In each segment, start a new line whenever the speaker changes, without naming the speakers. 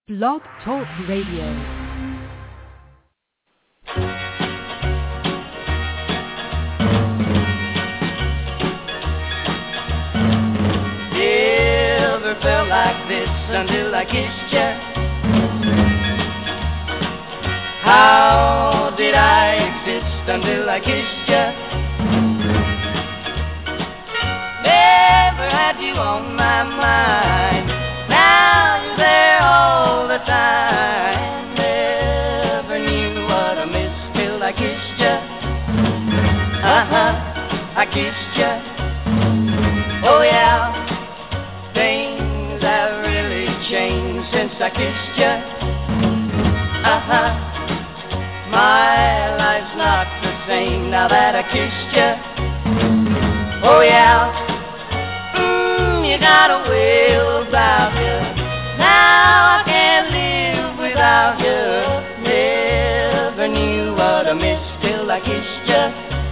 Blog Talk Radio.
Never felt like this until I kissed you. How did I exist until I kissed you? Never had you on my mind. Now you're there all the time. Never knew what I missed till I kissed you. I kissed you. Oh yeah. Things have really changed since I kissed you. My life's not the same now that I kissed you. Oh yeah. You got a way about you. Now I can't live without you. Never knew what I missed till I kissed you.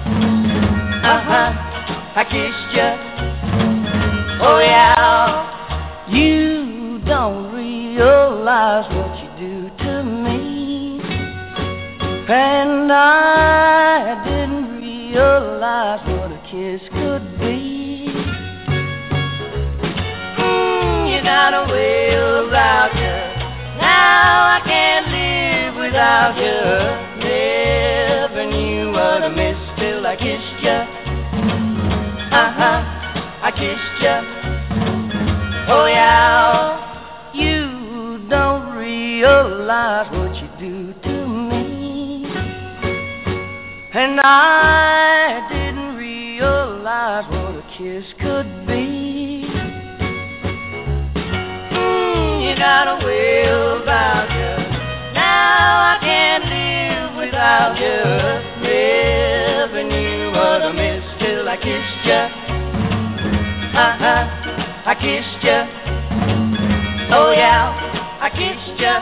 I kissed you. Oh yeah. You don't realize what you do to me, and I didn't realize what a kiss could be. You got a way about you. Now I can't live without you. Never knew what I missed till I kissed you. I kissed you. Oh yeah. You don't realize what you do to me, and I didn't realize what a kiss could be. You got a way about you. Now I can't live without you. Never knew what I missed till I kissed you. I kissed you. Oh yeah, I kissed you.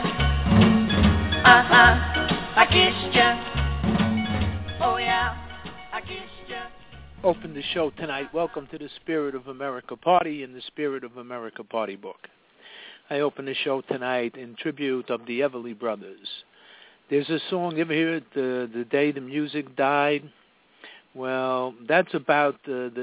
I kissed you. Oh yeah, I kissed you.
Open the show tonight. Welcome to the Spirit of America Party and the Spirit of America Party book. I open the show tonight in tribute of the Everly Brothers. There's a song, you ever hear it, the Day the Music Died? Well, that's about the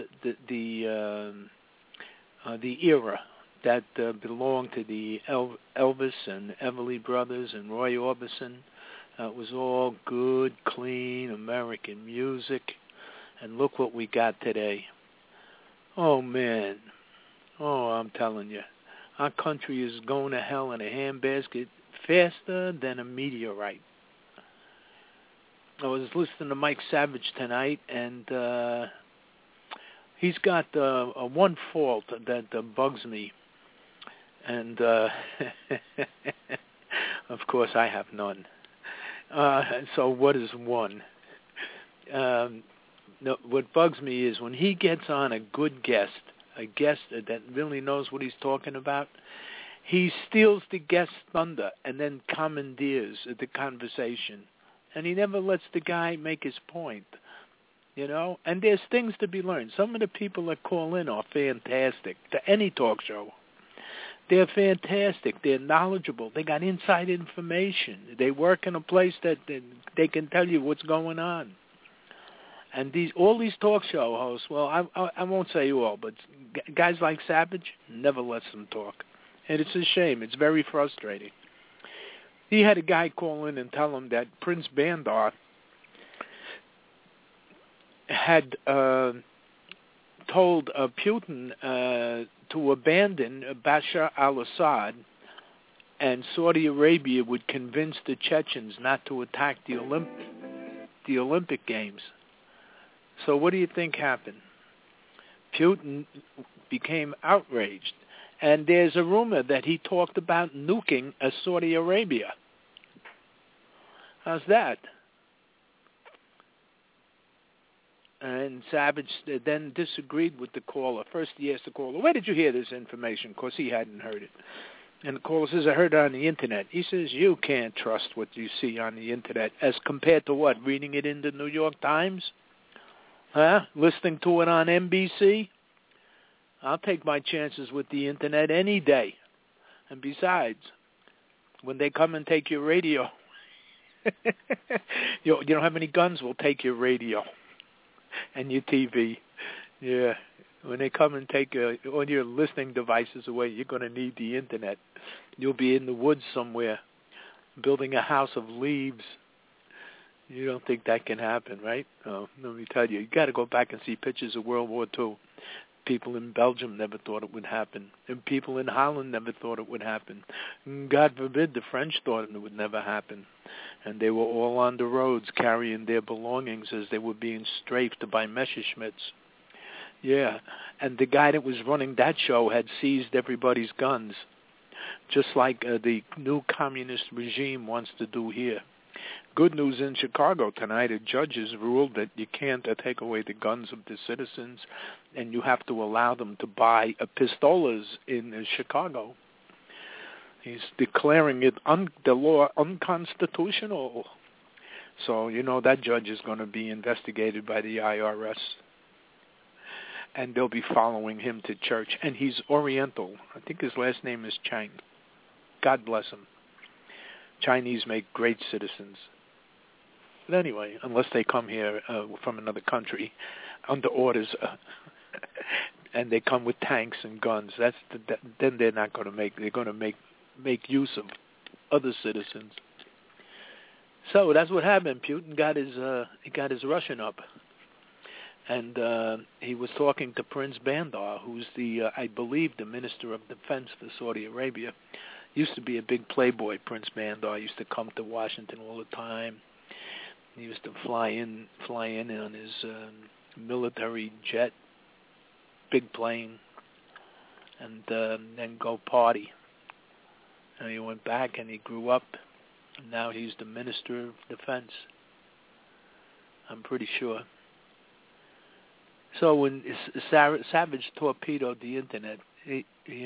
era that belonged to the Elvis and Everly Brothers and Roy Orbison. It was all good, clean American music. And look what we got today. Oh, man. Oh, I'm telling you. Our country is going to hell in a handbasket faster than a meteorite. I was listening to Mike Savage tonight, and he's got one fault that bugs me. And, of course, I have none. So what is one? No, what bugs me is when he gets on a good guest, a guest that really knows what he's talking about, he steals the guest's thunder and then commandeers the conversation. And he never lets the guy make his point, you know? And there's things to be learned. Some of the people that call in are fantastic to any talk show. They're fantastic. They're knowledgeable. They got inside information. They work in a place that they can tell you what's going on. And all these talk show hosts, well, I won't say all, but guys like Savage never lets them talk. And it's a shame. It's very frustrating. He had a guy call in and tell him that Prince Bandar had told Putin to abandon Bashar al-Assad, and Saudi Arabia would convince the Chechens not to attack the Olympic Games. So what do you think happened? Putin became outraged. And there's a rumor that he talked about nuking Saudi Arabia. How's that? And Savage then disagreed with the caller. First he asked the caller, where did you hear this information? Of course, he hadn't heard it. And the caller says, I heard it on the Internet. He says, you can't trust what you see on the Internet as compared to what? Reading it in the New York Times? Huh? Listening to it on NBC? I'll take my chances with the Internet any day. And besides, when they come and take your radio, you know how many guns will take your radio and your TV. Yeah. When they come and take all your listening devices away, you're going to need the Internet. You'll be in the woods somewhere building a house of leaves. You don't think that can happen, right? Oh, let me tell you, you got to go back and see pictures of World War II. People in Belgium never thought it would happen. And people in Holland never thought it would happen. And God forbid the French thought it would never happen. And they were all on the roads carrying their belongings as they were being strafed by Messerschmitts. Yeah, and the guy that was running that show had seized everybody's guns, just like the new communist regime wants to do here. Good news in Chicago tonight, a judge has ruled that you can't take away the guns of the citizens, and you have to allow them to buy pistolas in Chicago. He's declaring it the law unconstitutional. So, you know, that judge is going to be investigated by the IRS. And they'll be following him to church. And he's Oriental. I think his last name is Chang. God bless him. Chinese make great citizens. But anyway, unless they come here from another country under orders, and they come with tanks and guns, then they're not going to make. They're going to make use of other citizens. So that's what happened. Putin got his Russian up. And he was talking to Prince Bandar, who's I believe, the Minister of Defense for Saudi Arabia. Used to be a big playboy, Prince Bandar. Used to come to Washington all the time. He used to fly in on his military jet, big plane, and then go party. And he went back and he grew up. And now he's the Minister of Defense. I'm pretty sure. So when Savage torpedoed the Internet, he's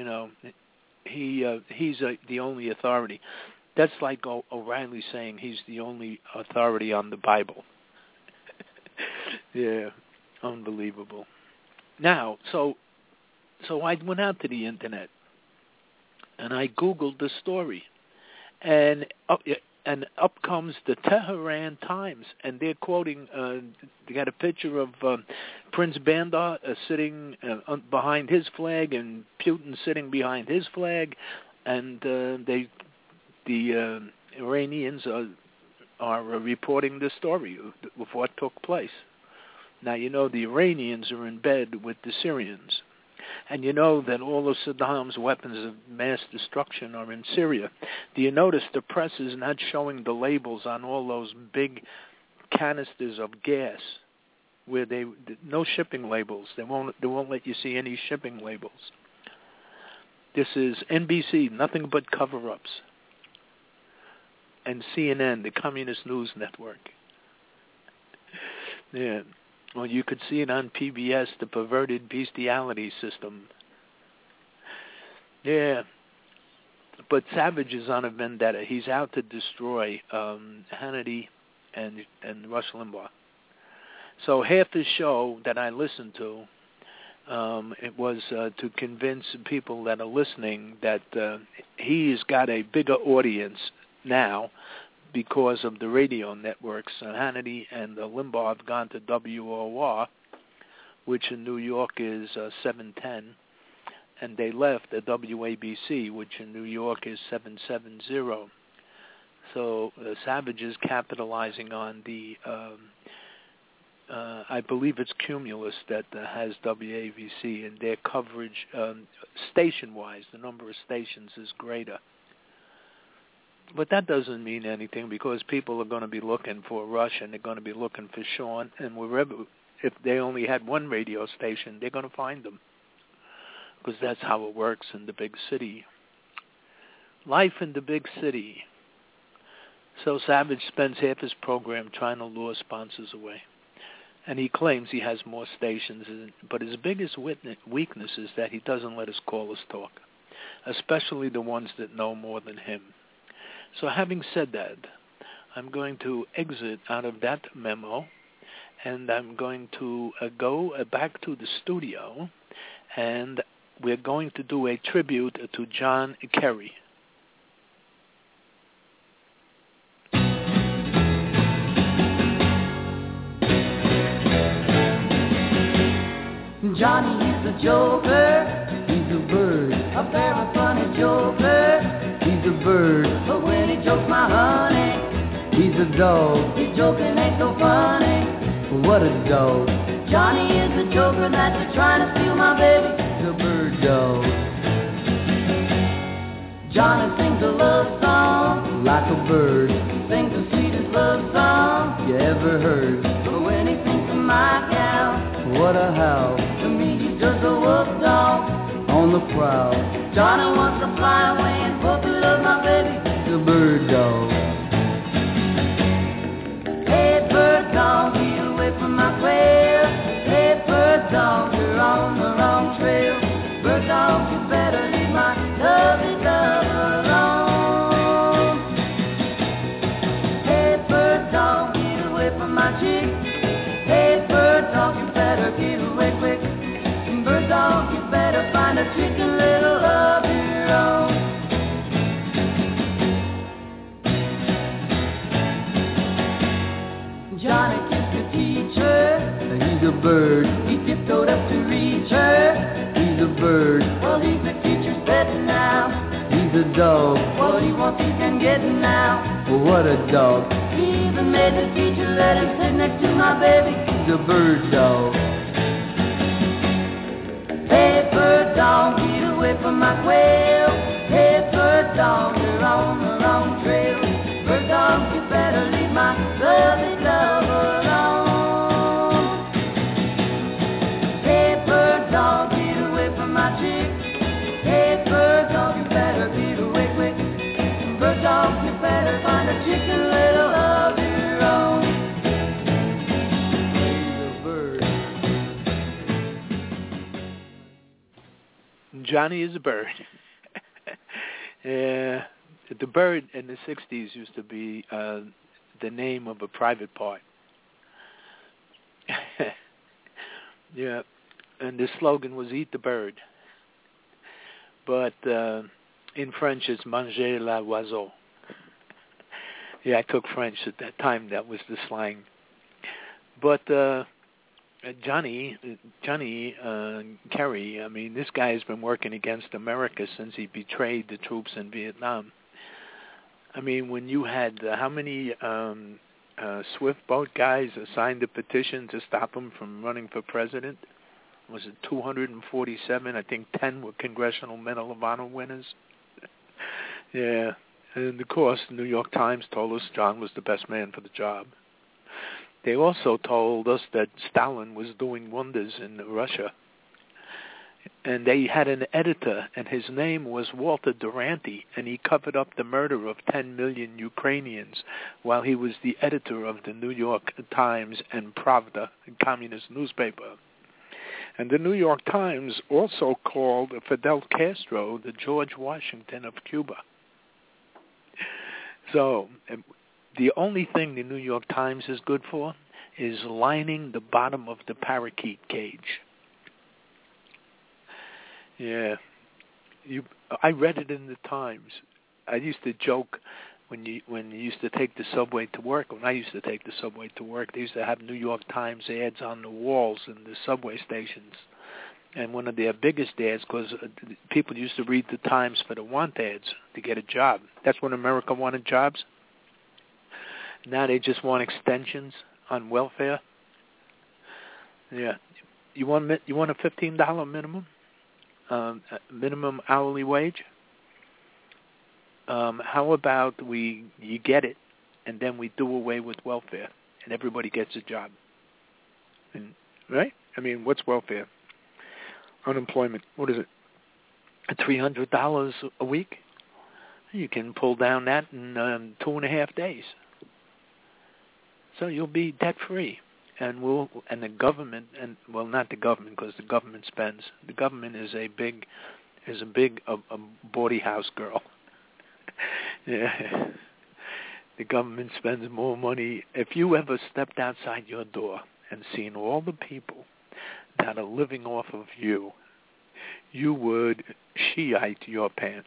the only authority. That's like O'Reilly saying he's the only authority on the Bible. Yeah, unbelievable. Now, so I went out to the Internet and I Googled the story, and up comes the Tehran Times, and they're quoting, they got a picture of Prince Bandar sitting behind his flag and Putin sitting behind his flag, and the Iranians are reporting the story of what took place. Now, you know the Iranians are in bed with the Syrians. And you know that all of Saddam's weapons of mass destruction are in Syria. Do you notice the press is not showing the labels on all those big canisters of gas, where no shipping labels. They won't let you see any shipping labels. This is NBC, nothing but cover-ups, and CNN, the Communist News Network. Yeah. Well, you could see it on PBS, the perverted bestiality system. Yeah. But Savage is on a vendetta. He's out to destroy Hannity and Rush Limbaugh. So half his show that I listened to, it was to convince people that are listening that he's got a bigger audience now because of the radio networks. Hannity and Limbaugh have gone to WOR, which in New York is 710, and they left at WABC, which in New York is 770. So Savage is capitalizing on the, I believe it's Cumulus that has WABC, and their coverage, station-wise, the number of stations is greater. But that doesn't mean anything, because people are going to be looking for Rush, and they're going to be looking for Sean, and wherever, if they only had one radio station, they're going to find them, because that's how it works in the big city. Life in the big city. So Savage spends half his program trying to lure sponsors away. And he claims he has more stations, but his biggest weakness is that he doesn't let his callers talk, especially the ones that know more than him. So having said that, I'm going to exit out of that memo, and I'm going to go back to the studio, and we're going to do a tribute to John Kerry.
Johnny is a joker, he's a bird, a very funny joker, he's a bird. But when he jokes my honey, he's a dog. His joking ain't so funny. What a dog. Johnny is a joker that's trying to steal my baby. He's a bird dog. Johnny sings a love song like a bird. Sings the sweetest love song you ever heard. But when he sings to my gal, what a howl. To me he's just a wolf dog on the prowl. Johnny wants to fly away and hope he loves my baby. He's a bird dog. Hey bird dog, get away from my quail. Hey bird dog, you're on the wrong trail. Bird dog, you better leave my lovely love alone. Hey bird dog, get away from my chick. Hey bird dog, you better get away quick. Bird dog, you better find a chicken little of your own. Johnny kissed the teacher, he's a bird. He tiptoed up to reach her, he's a bird. Well, he's the teacher's pet now, he's a dog. What he wants he can get now. Well, what a dog. He even made the teacher let him sit next to my baby. He's a bird dog. Hey bird dog, get away from my quail. Hey bird dog, you're on the wrong trail. Bird dog, you better leave my lovely love alone. Hey bird dog, get away from my chick. Hey bird dog, you better get away quick. Bird dog, you better find a chicken little of your own.
Johnny is a bird. The bird in the 60s used to be the name of a private part. Yeah, and the slogan was "Eat the bird." But in French, it's "Manger l'oiseau." Yeah, I took French at that time. That was the slang. But Johnny Kerry, I mean, this guy has been working against America since he betrayed the troops in Vietnam. I mean, when you had how many swift boat guys signed a petition to stop him from running for president? Was it 247? I think 10 were Congressional Medal of Honor winners. Yeah, and of course, the New York Times told us John was the best man for the job. They also told us that Stalin was doing wonders in Russia. And they had an editor, and his name was Walter Duranty, and he covered up the murder of 10 million Ukrainians while he was the editor of the New York Times and Pravda, a communist newspaper. And the New York Times also called Fidel Castro the George Washington of Cuba. So the only thing the New York Times is good for is lining the bottom of the parakeet cage. Yeah, I read it in the Times. I used to joke when you used to take the subway to work. When I used to take the subway to work, they used to have New York Times ads on the walls in the subway stations. And one of their biggest ads, because people used to read the Times for the want ads to get a job. That's when America wanted jobs. Now they just want extensions on welfare. Yeah, you want a $15 minimum, minimum hourly wage. How about you get it, and then we do away with welfare, and everybody gets a job. And, right? I mean, what's welfare? Unemployment. What is it? $300 a week. You can pull down that in 2.5 days. So you'll be debt free, and the government, and well, not the government, because the government spends. The government is a big bawdy house girl. Yeah, the government spends more money. If you ever stepped outside your door and seen all the people that are living off of you, you would Shiite your pants.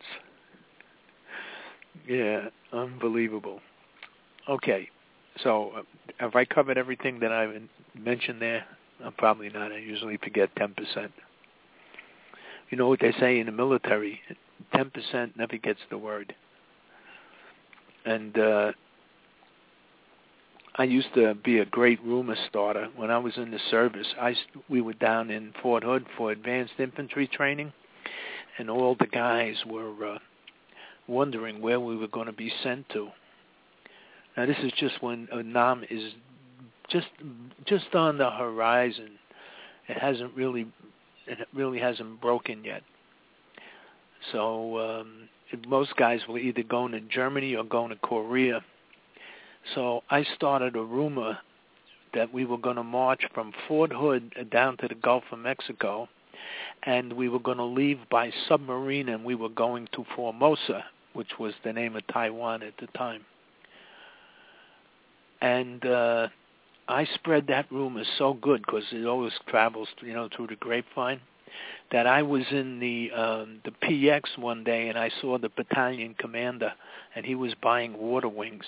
Yeah, unbelievable. Okay. So have I covered everything that I've mentioned there? Probably not. I usually forget 10%. You know what they say in the military? 10% never gets the word. And I used to be a great rumor starter. When I was in the service, we were down in Fort Hood for advanced infantry training, and all the guys were wondering where we were going to be sent to. Now, this is just when Nam is just on the horizon. It really hasn't broken yet. So most guys were either going to Germany or going to Korea. So I started a rumor that we were going to march from Fort Hood down to the Gulf of Mexico, and we were going to leave by submarine, and we were going to Formosa, which was the name of Taiwan at the time. And I spread that rumor so good, because it always travels, through the grapevine, that I was in the PX one day, and I saw the battalion commander, and he was buying water wings.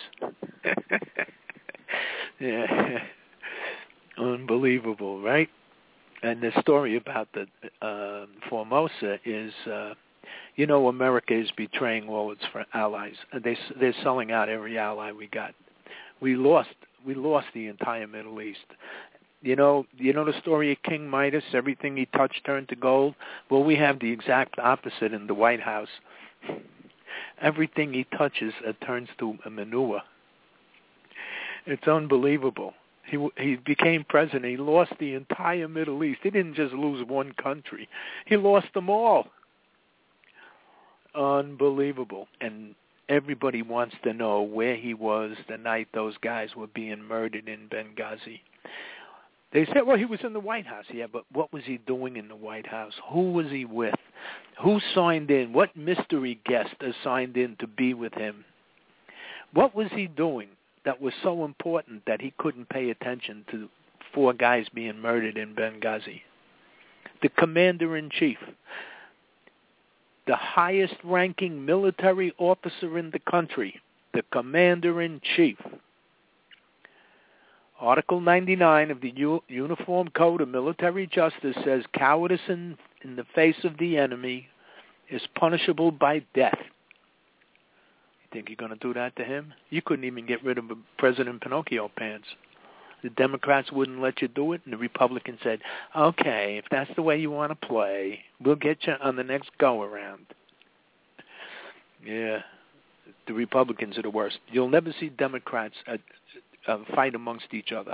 Yeah, unbelievable, right? And the story about the Formosa is, America is betraying all its allies. They're selling out every ally we got. We lost the entire Middle East. You know the story of King Midas, everything he touched turned to gold? Well, we have the exact opposite in the White House. Everything he touches turns to manure. It's unbelievable. He became president. He lost the entire Middle East. He didn't just lose one country. He lost them all. Unbelievable. And everybody wants to know where he was the night those guys were being murdered in Benghazi. They said, well, he was in the White House. Yeah, but what was he doing in the White House? Who was he with? Who signed in? What mystery guest signed in to be with him? What was he doing that was so important that he couldn't pay attention to 4 guys being murdered in Benghazi? The commander-in-chief, the highest-ranking military officer in the country, the commander-in-chief. Article 99 of the Uniform Code of Military Justice says cowardice in the face of the enemy is punishable by death. You think you're going to do that to him? You couldn't even get rid of President Pinocchio Pants. The Democrats wouldn't let you do it, and the Republicans said, okay, if that's the way you want to play, we'll get you on the next go-around. Yeah, the Republicans are the worst. You'll never see Democrats fight amongst each other.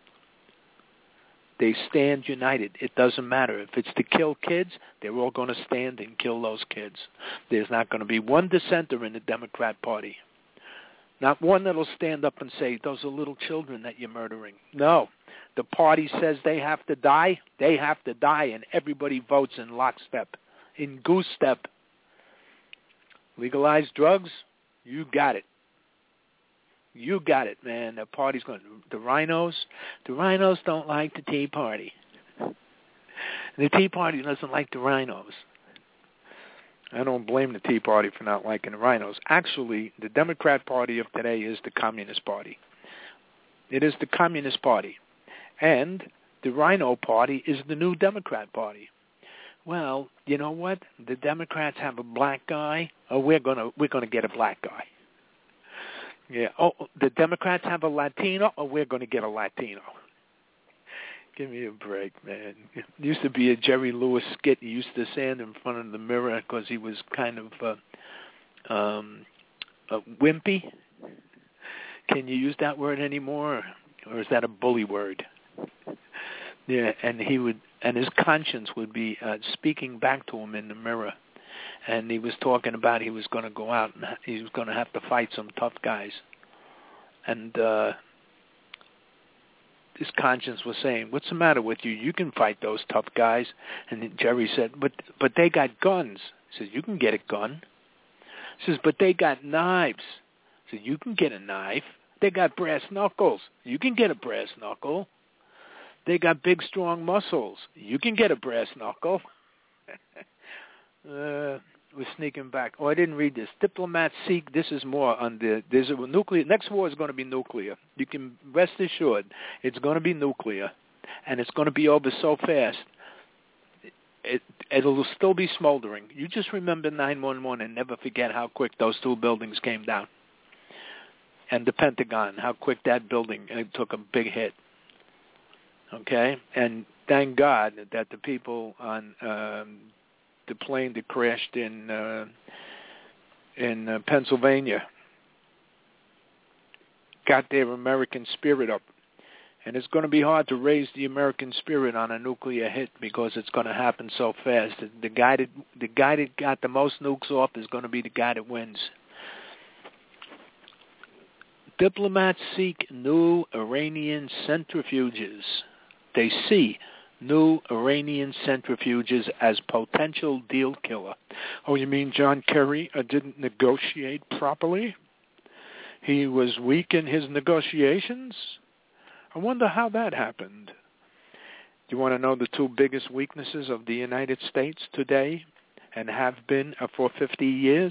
They stand united. It doesn't matter. If it's to kill kids, they're all going to stand and kill those kids. There's not going to be one dissenter in the Democrat Party. Not one that will stand up and say, those are little children that you're murdering. No. The party says they have to die, and everybody votes in lockstep, in goose step. Legalize drugs, you got it. You got it, man. The party's going. The rhinos don't like the Tea Party. The Tea Party doesn't like the rhinos. I don't blame the Tea Party for not liking the rhinos. Actually, the Democrat Party of today is the Communist Party. It is the Communist Party. And the Rhino Party is the new Democrat Party. Well, you know what? The Democrats have a black guy. Oh, we're gonna get a black guy. Yeah. Oh, the Democrats have a Latino. Oh, we're going to get a Latino. Give me a break, man. It used to be a Jerry Lewis skit. He used to stand in front of the mirror because he was kind of wimpy. Can you use that word anymore, or is that a bully word? Yeah, and his conscience would be speaking back to him in the mirror. And he was talking about he was going to go out and he was going to have to fight some tough guys. And his conscience was saying, what's the matter with you? You can fight those tough guys. And Jerry said, but they got guns. He says, you can get a gun. He says, but they got knives. He says, you can get a knife. They got brass knuckles. You can get a brass knuckle. They got big, strong muscles. You can get a brass knuckle. We're sneaking back. Oh, I didn't read this. Diplomats seek. This is more on there's a nuclear. Next war is going to be nuclear. You can rest assured it's going to be nuclear. and it's going to be over so fast. It'll still be smoldering. You just remember 9/11 and never forget how quick those two buildings came down. And the Pentagon, how quick that building took a big hit. Okay? And thank God that the people on the plane that crashed in Pennsylvania got their American spirit up. And it's going to be hard to raise the American spirit on a nuclear hit because it's going to happen so fast. The guy that got the most nukes off is going to be the guy that wins. Diplomats seek new Iranian centrifuges. They see new Iranian centrifuges as potential deal killer. Oh, you mean John Kerry didn't negotiate properly? He was weak in his negotiations? I wonder how that happened. Do you want to know the two biggest weaknesses of the United States today and have been for 50 years?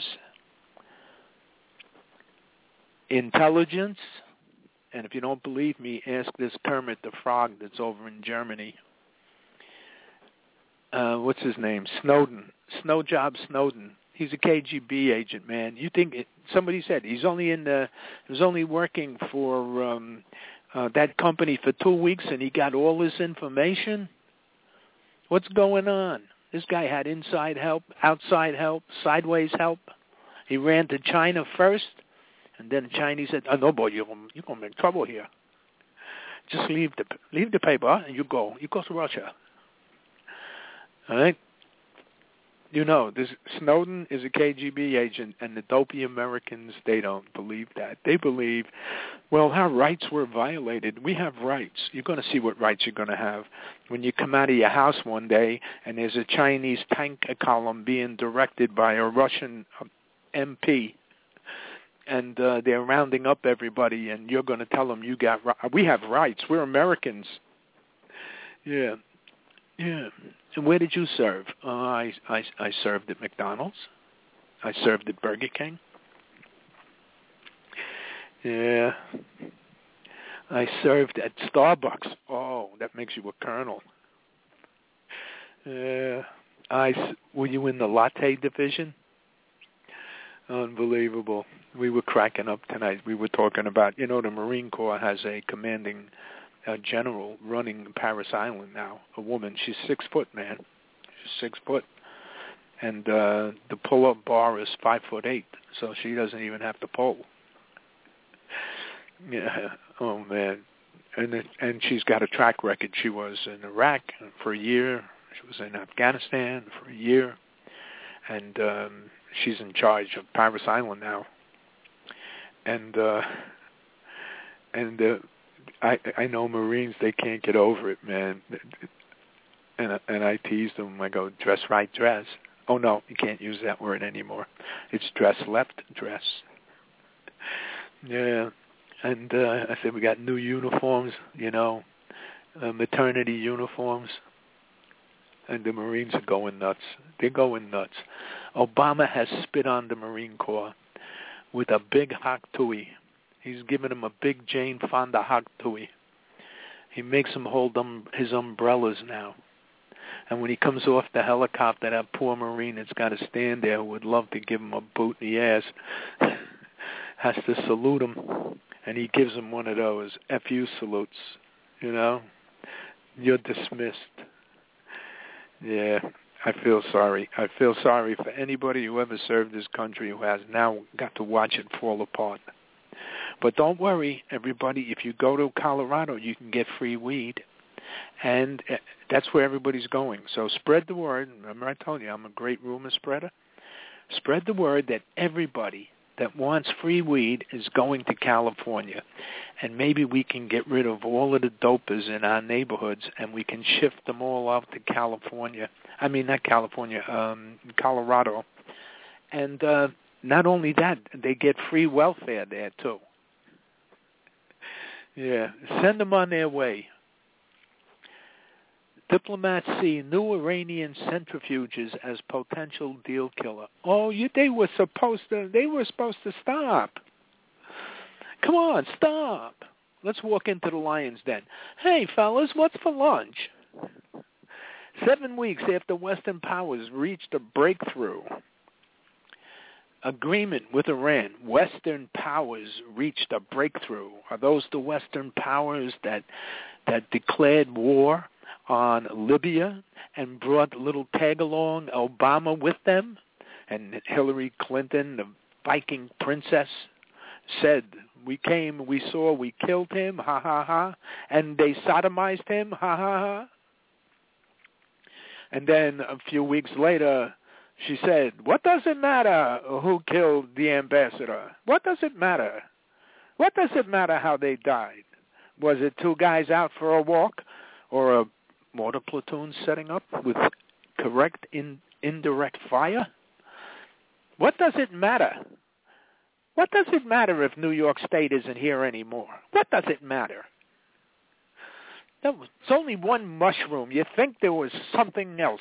Intelligence, and if you don't believe me, ask this Kermit the Frog that's over in Germany. What's his name? Snowden. Snowden. He's a KGB agent, man. You think somebody said he was only working for that company for 2 weeks and he got all this information? What's going on? This guy had inside help, outside help, sideways help. He ran to China first, and then the Chinese said, "Oh no, boy, you're gonna make trouble here. Just leave the paper and you go to Russia." All right. You know, this Snowden is a KGB agent, and the dopey Americans, they don't believe that. They believe, well, our rights were violated. We have rights. You're going to see what rights you're going to have when you come out of your house one day and there's a Chinese tank column being directed by a Russian MP, and they're rounding up everybody, and you're going to tell them we have rights. We're Americans. Yeah. And where did you serve? I served at McDonald's. I served at Burger King. Yeah. I served at Starbucks. Oh, that makes you a colonel. Were you in the latte division? Unbelievable. We were cracking up tonight. We were talking about, the Marine Corps has a commanding general running Paris Island now, a woman. She's 6 foot, man. She's 6 foot. And the pull-up bar is 5'8", so she doesn't even have to pull. Yeah. Oh, man. And she's got a track record. She was in Iraq for a year. She was in Afghanistan for a year. And she's in charge of Paris Island now. And I know Marines, they can't get over it, man. And I tease them. I go, dress right, dress. Oh, no, you can't use that word anymore. It's dress left, dress. Yeah. And I said, we got new uniforms, maternity uniforms. And the Marines are going nuts. They're going nuts. Obama has spit on the Marine Corps with a big hak tui. He's giving him a big Jane Fonda hak tui. He makes him hold his umbrellas now. And when he comes off the helicopter, that poor Marine that's got to stand there who would love to give him a boot in the ass has to salute him. And he gives him one of those FU salutes, You're dismissed. Yeah, I feel sorry. I feel sorry for anybody who ever served this country who has now got to watch it fall apart. But don't worry, everybody. If you go to Colorado, you can get free weed. And that's where everybody's going. So spread the word. Remember I told you I'm a great rumor spreader. Spread the word that everybody that wants free weed is going to California. And maybe we can get rid of all of the dopers in our neighborhoods and we can shift them all out to California. I mean, not California, Colorado. And not only that, they get free welfare there, too. Yeah, send them on their way. Diplomats see new Iranian centrifuges as potential deal killer. Oh, they were supposed to stop. Come on, stop. Let's walk into the Lion's Den. Hey, fellas, what's for lunch? 7 weeks after Western powers reached a breakthrough agreement with Iran, Western powers reached a breakthrough. Are those the Western powers that declared war on Libya and brought little tag-along Obama with them? And Hillary Clinton, the Viking princess, said, we came, we saw, we killed him, ha, ha, ha, and they sodomized him, ha, ha, ha. And then a few weeks later, she said, what does it matter who killed the ambassador? What does it matter? What does it matter how they died? Was it two guys out for a walk or a mortar platoon setting up with correct indirect fire? What does it matter? What does it matter if New York State isn't here anymore? What does it matter? It's only one mushroom. You think there was something else.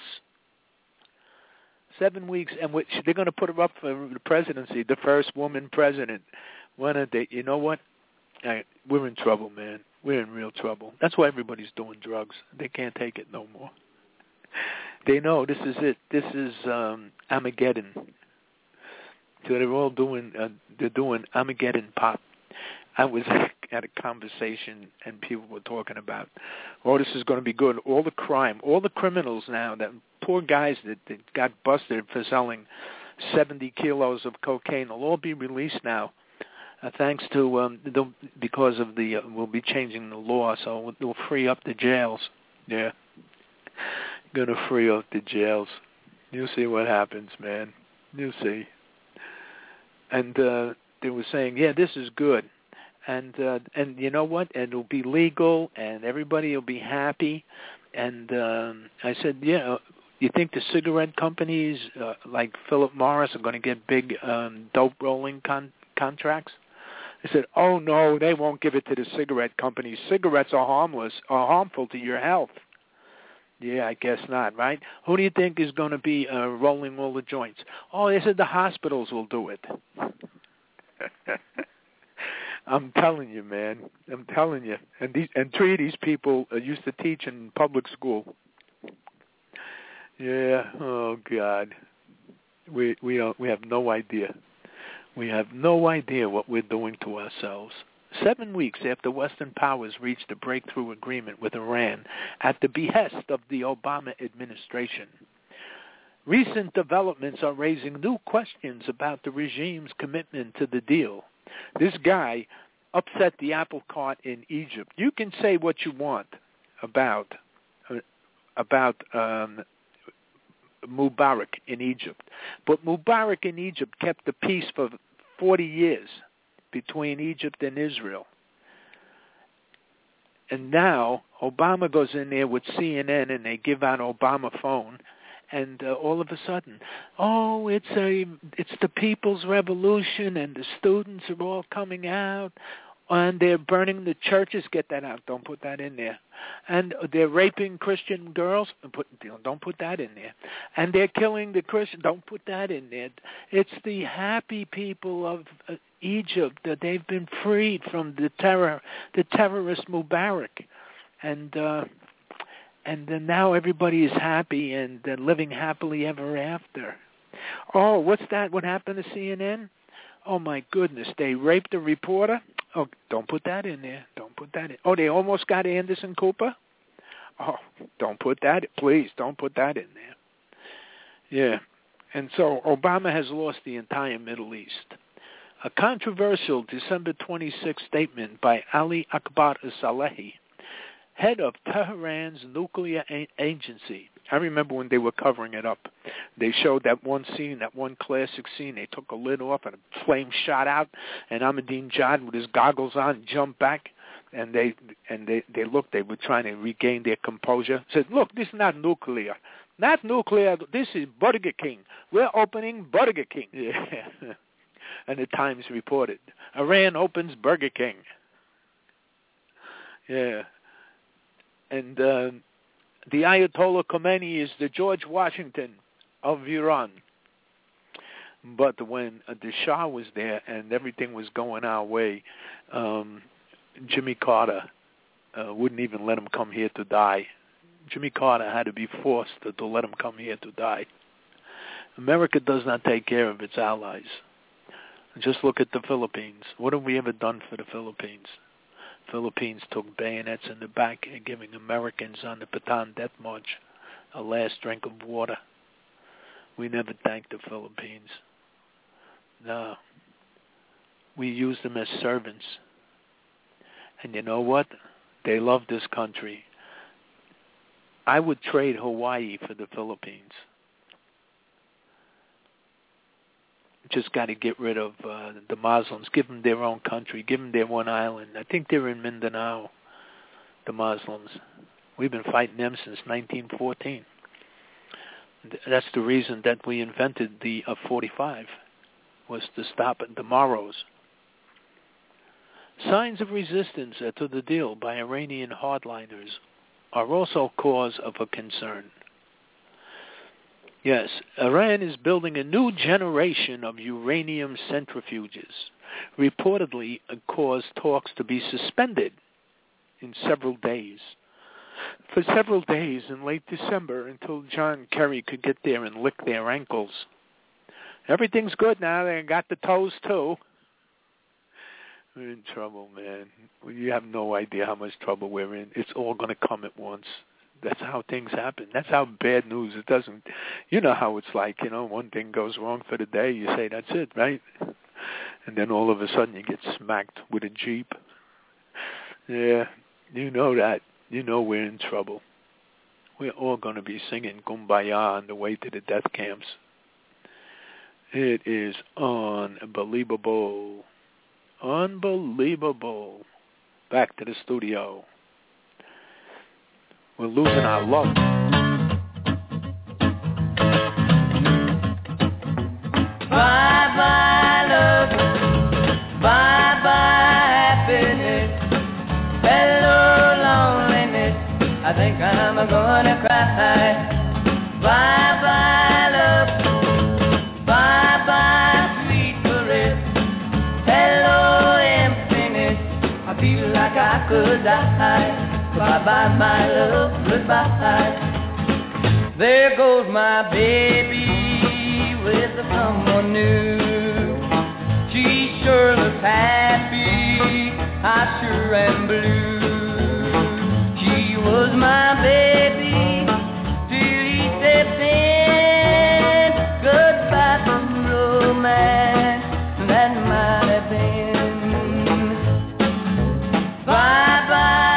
7 weeks, and which they're going to put her up for the presidency, the first woman president. When are they? You know what? We're in trouble, man. We're in real trouble. That's why everybody's doing drugs. They can't take it no more. They know this is it. This is Armageddon. So they're all doing. They're doing Armageddon pop. I was at a conversation, and people were talking about, oh, this is going to be good. All the crime, all the criminals now, that poor guys that got busted for selling 70 kilos of cocaine, they'll all be released now, thanks to because of the we'll be changing the law, so we'll free up the jails. Yeah, going to free up the jails. You'll see what happens, man. You'll see. And they were saying, yeah, this is good. And you know what? And it'll be legal, and everybody will be happy. And I said, yeah, you think the cigarette companies like Philip Morris are going to get big dope rolling contracts? I said, oh no, they won't give it to the cigarette companies. Cigarettes are harmful to your health. Yeah, I guess not, right? Who do you think is going to be rolling all the joints? Oh, they said the hospitals will do it. I'm telling you, man. I'm telling you. And three of these people used to teach in public school. Yeah. Oh God. We have no idea. We have no idea what we're doing to ourselves. 7 weeks after Western powers reached a breakthrough agreement with Iran at the behest of the Obama administration, recent developments are raising new questions about the regime's commitment to the deal. This guy upset the apple cart in Egypt. You can say what you want about Mubarak in Egypt, but Mubarak in Egypt kept the peace for 40 years between Egypt and Israel. And now Obama goes in there with CNN and they give out Obama phone, and all of a sudden, oh, it's the people's revolution, and the students are all coming out, and they're burning the churches. Get that out. Don't put that in there. And they're raping Christian girls. Don't put that in there. And they're killing the Christians. Don't put that in there. It's the happy people of Egypt that they've been freed from the terrorist Mubarak, and then now everybody is happy and they're living happily ever after. Oh, what's that? What happened to CNN? Oh my goodness, they raped a reporter. Oh, don't put that in there. Don't put that in. Oh, they almost got Anderson Cooper. Oh, don't put that. Please, don't put that in there. Yeah, and so Obama has lost the entire Middle East. A controversial December 26 statement by Ali Akbar Salehi, head of Tehran's nuclear agency. I remember when they were covering it up. They showed that one scene, that one classic scene. They took a lid off and a flame shot out, and Ahmadinejad with his goggles on jumped back, and they looked. They were trying to regain their composure. Said, "Look, this is not nuclear. Not nuclear. This is Burger King. We're opening Burger King." Yeah. And the Times reported, Iran opens Burger King. Yeah. And the Ayatollah Khomeini is the George Washington of Iran. But when the Shah was there and everything was going our way, Jimmy Carter wouldn't even let him come here to die. Jimmy Carter had to be forced to let him come here to die. America does not take care of its allies. Just look at the Philippines. What have we ever done for the Philippines? Philippines took bayonets in the back and giving Americans on the Bataan Death March a last drink of water. We never thanked the Philippines. No. We used them as servants. And you know what? They love this country. I would trade Hawaii for the Philippines. Just got to get rid of the Muslims. Give them their own country. Give them their one island. I think they're in Mindanao, the Muslims. We've been fighting them since 1914. That's the reason that we invented the 45, was to stop the Moros. Signs of resistance to the deal by Iranian hardliners are also cause of a concern. Yes, Iran is building a new generation of uranium centrifuges, reportedly caused talks to be suspended in several days. For several days in late December until John Kerry could get there and lick their ankles. Everything's good now. They got the toes, too. We're in trouble, man. You have no idea how much trouble we're in. It's all going to come at once. That's how things happen. That's how bad news. It doesn't, you know how it's like, one thing goes wrong for the day. You say, that's it, right? And then all of a sudden you get smacked with a Jeep. Yeah, you know that. You know we're in trouble. We're all going to be singing Kumbaya on the way to the death camps. It is unbelievable. Unbelievable. Back to the studio. We're losing our love.
Bye-bye love. Bye-bye happiness. Hello loneliness. I think I'm gonna cry. Bye-bye love. Bye-bye sweet caress. Hello emptiness. I feel like I could die. Bye-bye, my love, goodbye. There goes my baby with someone new. She sure looks happy, I sure am blue. She was my baby till he stepped in. Goodbye to romance, that might have been. Bye-bye.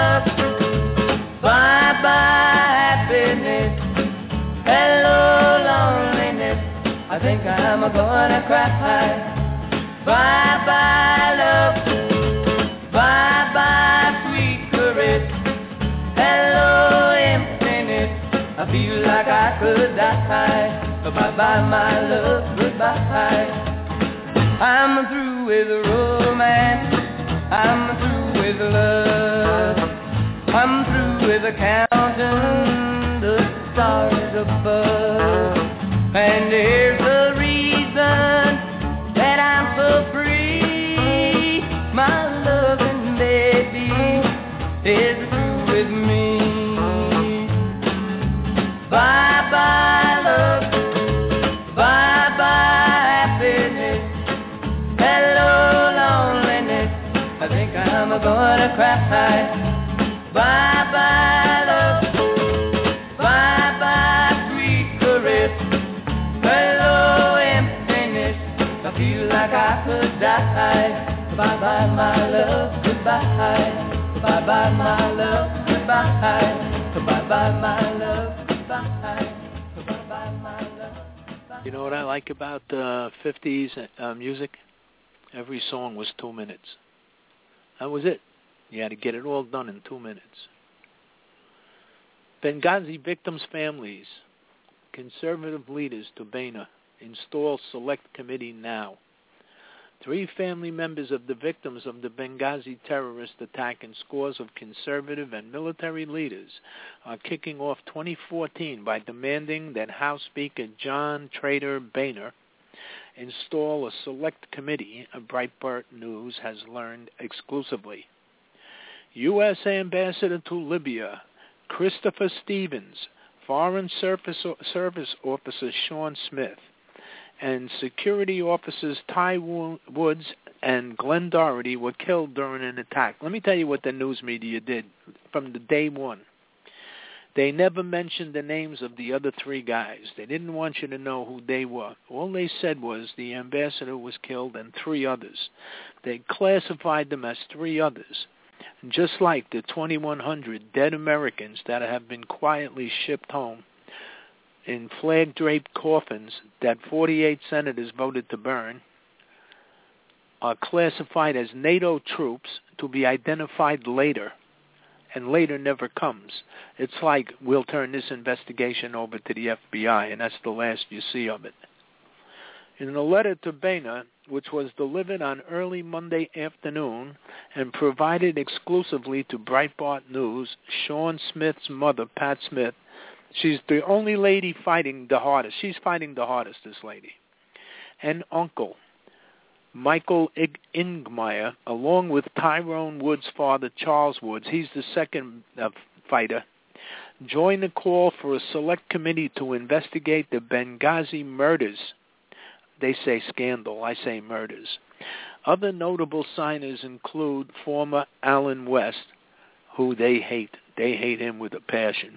I think I'm gonna cry. Bye-bye love. Bye-bye sweet caress. Hello emptiness. I feel like I could die. Bye-bye my love, goodbye. I'm through with romance. I'm through with love. I'm through with counting the stars above. And there's a reason that I'm so free. My loving baby is through with me. Bye-bye love. Bye-bye happiness. Hello loneliness. I think I'm gonna cry. Bye-bye love. Bye-bye sweet caress. Hello emptiness, I feel like I could die. Bye-bye my love, goodbye. Bye-bye my love, goodbye. Bye-bye my love, goodbye. Bye-bye my love, goodbye.
You know what I like about the 50s music? Every song was 2 minutes. That was it. You had to get it all done in 2 minutes. Benghazi victims' families. Conservative leaders to Bena install select committee now. 3 family members of the victims of the Benghazi terrorist attack and scores of conservative and military leaders are kicking off 2014 by demanding that House Speaker John Trader Boehner install a select committee, Breitbart News has learned exclusively. U.S. Ambassador to Libya, Christopher Stevens, Foreign Service Officer Sean Smith, and security officers Ty Woods and Glenn Doherty were killed during an attack. Let me tell you what the news media did from the day one. They never mentioned the names of the other three guys. They didn't want you to know who they were. All they said was the ambassador was killed and three others. They classified them as three others, just like the 2,100 dead Americans that have been quietly shipped home in flag-draped coffins that 48 senators voted to burn, are classified as NATO troops to be identified later, and later never comes. It's like, we'll turn this investigation over to the FBI, and that's the last you see of it. In a letter to Boehner, which was delivered on early Monday afternoon and provided exclusively to Breitbart News, Sean Smith's mother, Pat Smith, she's the only lady fighting the hardest. She's fighting the hardest, this lady. And uncle, Michael Ingmeyer, along with Tyrone Woods' father, Charles Woods, he's the second fighter, joined the call for a select committee to investigate the Benghazi murders. They say scandal, I say murders. Other notable signers include former Alan West, who they hate. They hate him with a passion.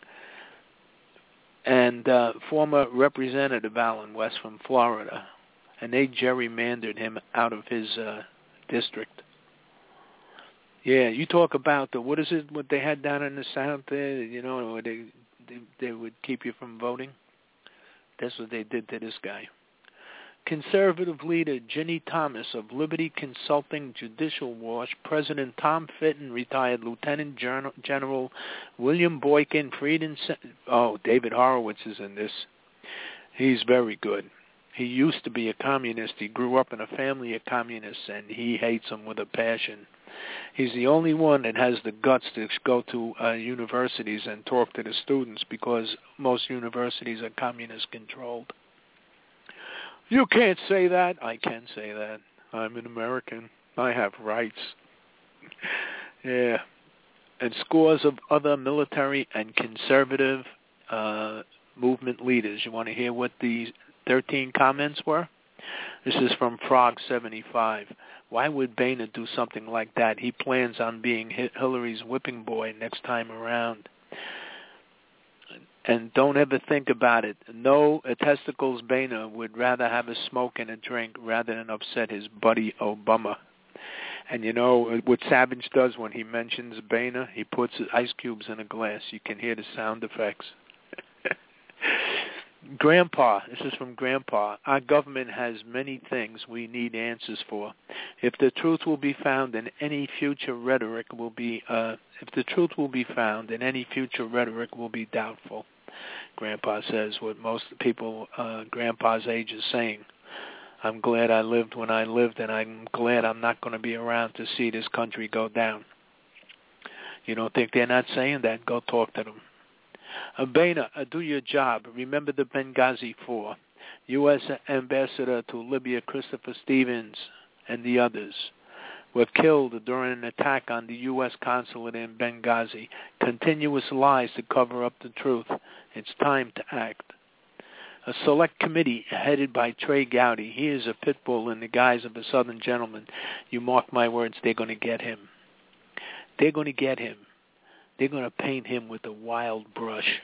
And former Representative Alan West from Florida. And they gerrymandered him out of his district. Yeah, you talk about what is it, what they had down in the South there, you know, where they would keep you from voting? That's what they did to this guy. Conservative leader Ginny Thomas of Liberty Consulting Judicial Watch, President Tom Fitton, retired Lieutenant General William Boykin, David Horowitz is in this. He's very good. He used to be a communist. He grew up in a family of communists, and he hates them with a passion. He's the only one that has the guts to go to universities and talk to the students, because most universities are communist-controlled. You can't say that. I can say that. I'm an American. I have rights. Yeah. And scores of other military and conservative movement leaders. You want to hear what the 13 comments were? This is from Frog75. Why would Boehner do something like that? He plans on being Hillary's whipping boy next time around. And don't ever think about it. No, Testicles Boehner would rather have a smoke and a drink rather than upset his buddy Obama. And you know what Savage does when he mentions Boehner? He puts ice cubes in a glass. You can hear the sound effects. Grandpa, this is from Grandpa. Our government has many things we need answers for. If the truth will be found, in any future rhetoric will be doubtful. Grandpa says what most people Grandpa's age is saying. I'm glad I lived when I lived, and I'm glad I'm not going to be around to see this country go down. You don't think they're not saying that? Go talk to them. Boehner, do your job. Remember the Benghazi Four. U.S. Ambassador to Libya Christopher Stevens and the others were killed during an attack on the U.S. consulate in Benghazi. Continuous lies to cover up the truth. It's time to act. A select committee headed by Trey Gowdy. He is a pit bull in the guise of a Southern gentleman. You mark my words, they're going to get him. They're going to get him. They're going to paint him with a wild brush.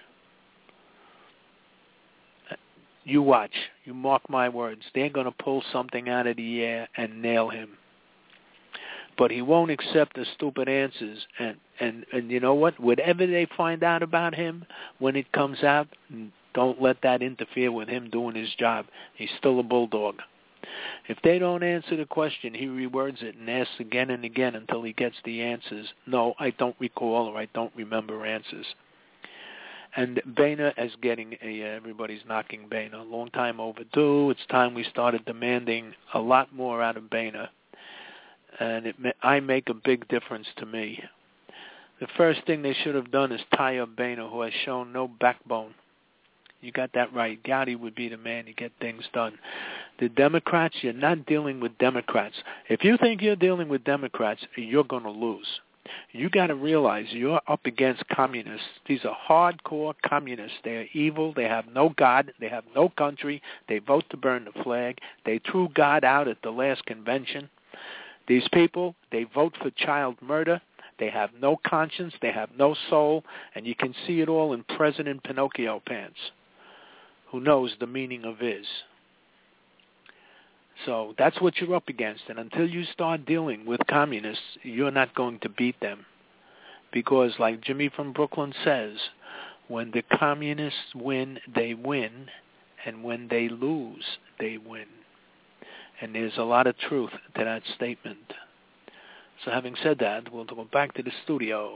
You watch. You mark my words. They're going to pull something out of the air and nail him. But he won't accept the stupid answers. And you know what? Whatever they find out about him, when it comes out, don't let that interfere with him doing his job. He's still a bulldog. If they don't answer the question, he rewords it and asks again and again until he gets the answers. No, I don't recall, or I don't remember answers. And Boehner is getting everybody's knocking Boehner. A long time overdue. It's time we started demanding a lot more out of Boehner. And I make a big difference to me. The first thing they should have done is tie up Boehner, who has shown no backbone. You got that right. Gowdy would be the man to get things done. The Democrats, you're not dealing with Democrats. If you think you're dealing with Democrats, you're going to lose. You got to realize you're up against communists. These are hardcore communists. They are evil. They have no God. They have no country. They vote to burn the flag. They threw God out at the last convention. These people, they vote for child murder. They have no conscience. They have no soul. And you can see it all in President Pinocchio Pants, who knows the meaning of is. So that's what you're up against. And until you start dealing with communists, you're not going to beat them. Because like Jimmy from Brooklyn says, when the communists win, they win. And when they lose, they win. And there's a lot of truth to that statement. So having said that, we'll go back to the studio.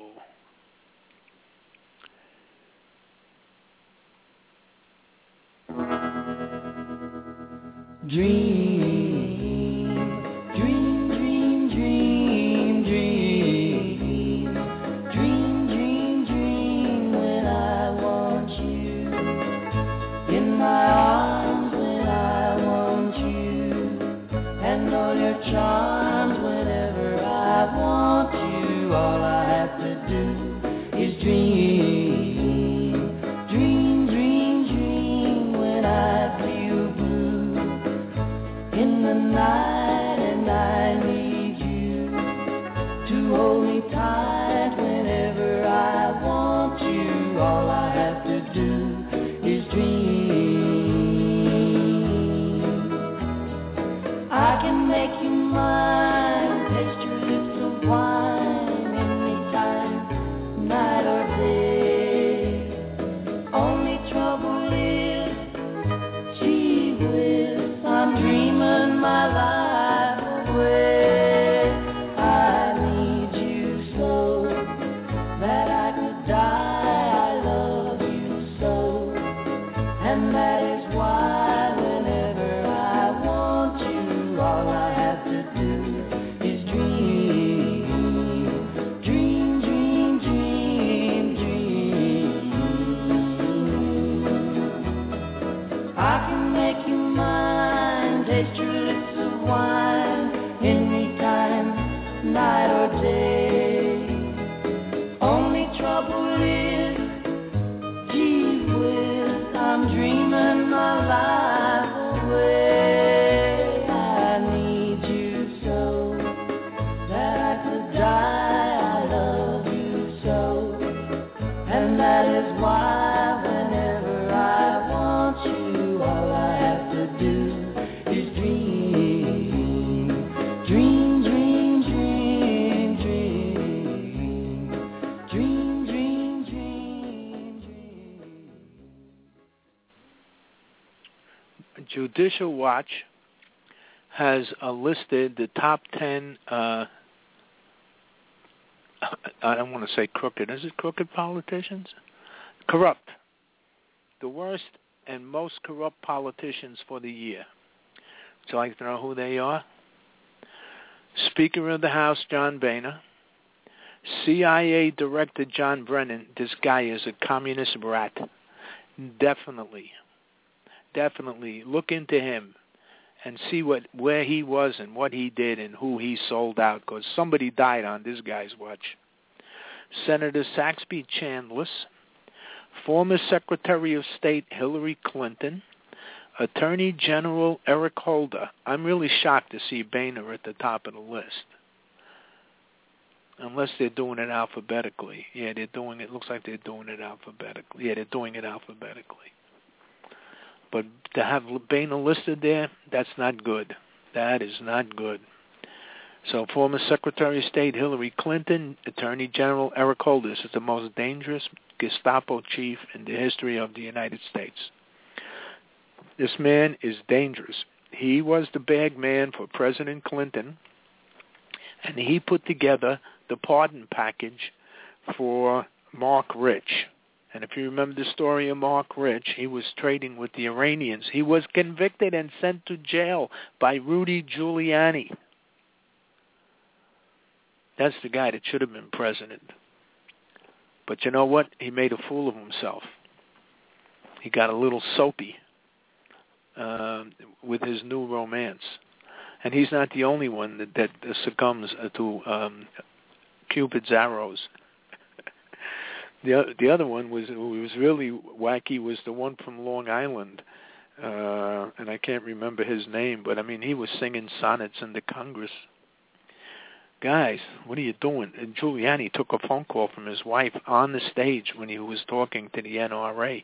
Dream, dream, dream, dream, dream. Dream, dream, dream when I want you. In my arms when I want you. And all your charms whenever I want you. All I have to do is dream. Dream, dream, dream when I feel blue in the night, and I need you to hold me tight whenever I want you. All I have to do is dream. I can make you mine, taste your lips of wine anytime, night or day. Only trouble is, gee whiz, I'm dreaming my life away. I need you so that I could die. I love you so, and that is why whenever I want you, all I have to do is dream. Dream, dream, dream, dream. I can make you mine, taste your lips of wine anytime, night or day. Only trouble is, gee whiz, I'm dreaming my life away. I need you so that I could die. I love you so, and that is why whenever I want you, all I have to do is dream. Dream, dream, dream, dream. Dream, dream, dream, dream.
Judicial Watch has listed the top 10, I don't want to say crooked. Is it crooked politicians? Corrupt. The worst and most corrupt politicians for the year. Would you like to know who they are? Speaker of the House, John Boehner. CIA Director John Brennan. This guy is a communist rat. Definitely look into him and see where he was and what he did and who he sold out, because somebody died on this guy's watch. Senator Saxby Chambliss, former Secretary of State Hillary Clinton, Attorney General Eric Holder. I'm really shocked to see Boehner at the top of the list, unless they're doing it alphabetically. Yeah, they're doing it. Looks like they're doing it alphabetically. Yeah, they're doing it alphabetically. But to have Boehner listed there, that's not good. That is not good. So former Secretary of State Hillary Clinton, Attorney General Eric Holder. This is the most dangerous Gestapo chief in the history of the United States. This man is dangerous. He was the bag man for President Clinton, and he put together the pardon package for Mark Rich. And if you remember the story of Mark Rich, he was trading with the Iranians. He was convicted and sent to jail by Rudy Giuliani. That's the guy that should have been president. But you know what? He made a fool of himself. He got a little soapy with his new romance. And he's not the only one that succumbs to Cupid's arrows. The other one was really wacky was the one from Long Island, and I can't remember his name, but I mean he was singing sonnets in the Congress. Guys, what are you doing? And Giuliani took a phone call from his wife on the stage when he was talking to the NRA.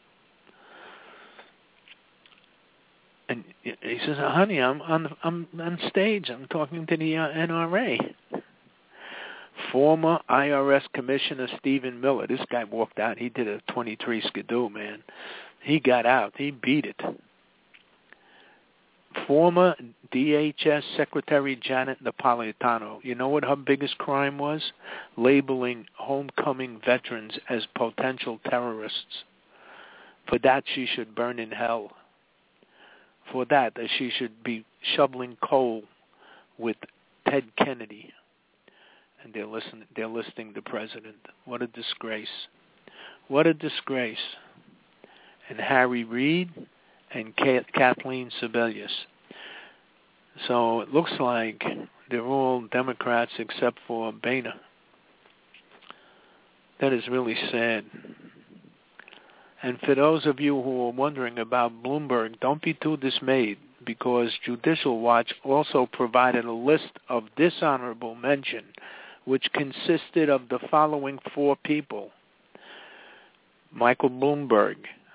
And he says, "Honey, I'm on stage. I'm talking to the NRA." Former IRS Commissioner Stephen Miller. This guy walked out. He did a 23 skidoo, man. He got out. He beat it. Former DHS Secretary Janet Napolitano. You know what her biggest crime was? Labeling homecoming veterans as potential terrorists. For that, she should burn in hell. For that she should be shoveling coal with Ted Kennedy. And they're listing the president. What a disgrace. What a disgrace. And Harry Reid and Kathleen Sebelius. So it looks like they're all Democrats except for Boehner. That is really sad. And for those of you who are wondering about Bloomberg, don't be too dismayed, because Judicial Watch also provided a list of dishonorable mention, which consisted of the following 4 people: Michael Bloomberg,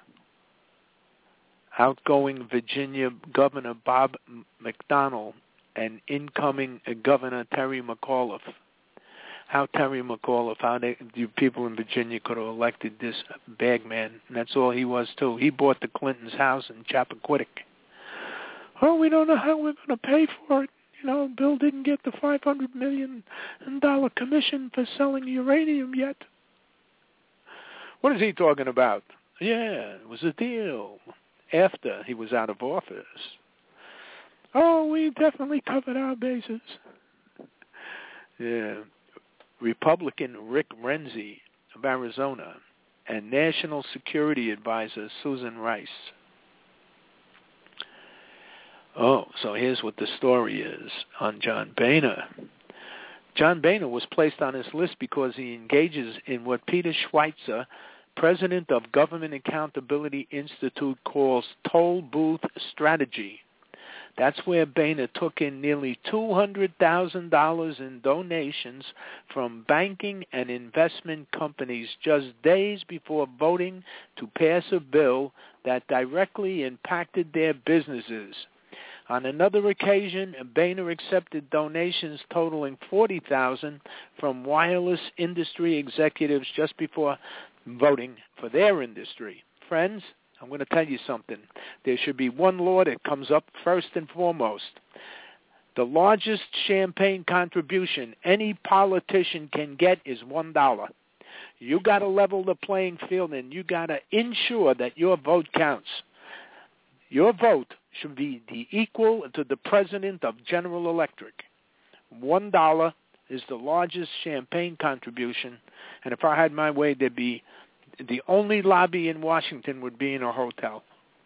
outgoing Virginia Governor Bob McDonnell, and incoming Governor Terry McAuliffe. How Terry McAuliffe, you people in Virginia could have elected this bagman, and that's all he was too. He bought the Clintons' house in Chappaquiddick. Oh, we don't know how we're going to pay for it. You know, Bill didn't get the $500 million commission for selling uranium yet. What is he talking about? Yeah, it was a deal after he was out of office. Oh, we definitely covered our bases. Yeah. Republican Rick Renzi of Arizona and National Security Advisor Susan Rice. Oh, so here's what the story is on John Boehner. John Boehner was placed on this list because he engages in what Peter Schweitzer, president of Government Accountability Institute, calls toll booth strategy. That's where Boehner took in nearly $200,000 in donations from banking and investment companies just days before voting to pass a bill that directly impacted their businesses. On another occasion, Boehner accepted donations totaling $40,000 from wireless industry executives just before voting for their industry. Friends, I'm going to tell you something. There should be one law that comes up first and foremost. The largest champagne contribution any politician can get is $1. You got to level the playing field, and you got to ensure that your vote counts. Your vote should be the equal to the president of General Electric. $1 is the largest champagne contribution, and if I had my way, there'd be the only lobby in Washington would be in a hotel.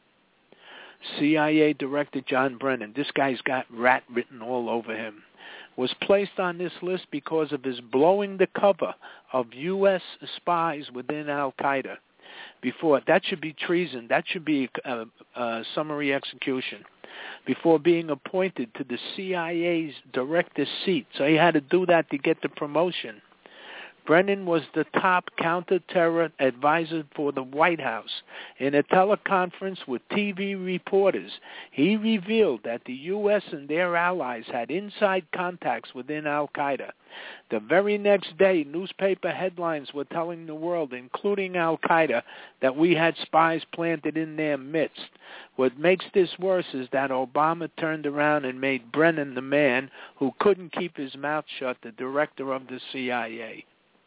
CIA Director John Brennan, this guy's got rat written all over him, was placed on this list because of his blowing the cover of U.S. spies within Al-Qaeda. Before, that should be treason. That should be a summary execution. Before being appointed to the CIA's director seat. So he had to do that to get the promotion. Brennan was the top counter-terror advisor for the White House. In a teleconference with TV reporters, he revealed that the U.S. and their allies had inside contacts within Al-Qaeda. The very next day, newspaper headlines were telling the world, including Al-Qaeda, that we had spies planted in their midst. What makes this worse is that Obama turned around and made Brennan the man who couldn't keep his mouth shut, the director of the CIA.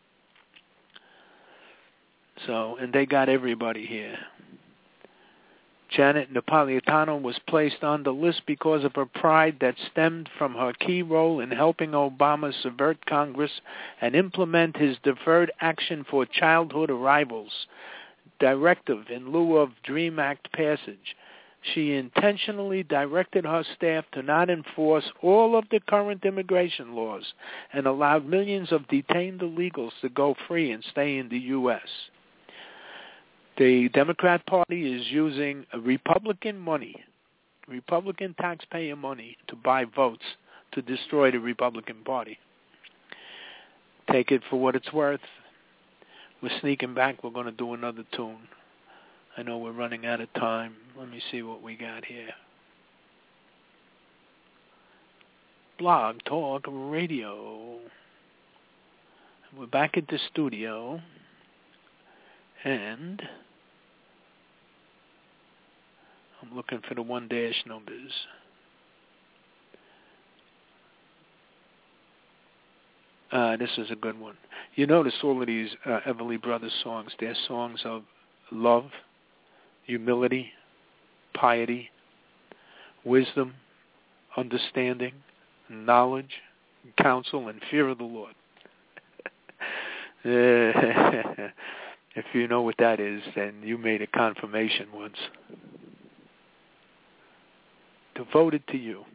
So, and they got everybody here. Janet Napolitano was placed on the list because of her pride that stemmed from her key role in helping Obama subvert Congress and implement his Deferred Action for Childhood Arrivals directive in lieu of DREAM Act passage. she intentionally directed her staff to not enforce all of the current immigration laws and allowed millions of detained illegals to go free and stay in the U.S. The Democrat Party is using Republican money, Republican taxpayer money, to buy votes to destroy the Republican Party. Take it for what it's worth. We're sneaking back. We're going to do another tune. I know we're running out of time. Let me see what we got here. Blog Talk Radio. We're back at the studio. And I'm looking for the 1- numbers. This is a good one. You notice all of these Everly Brothers songs, they're songs of love, humility, piety, wisdom, understanding, knowledge, counsel, and fear of the Lord. If you know what that is, then you made a confirmation once. Devoted to you.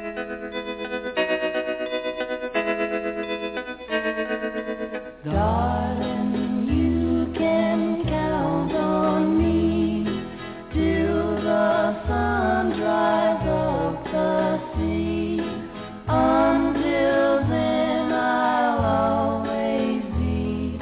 Darling, you can count on me till the sun dries up the sea. Until then, I'll always be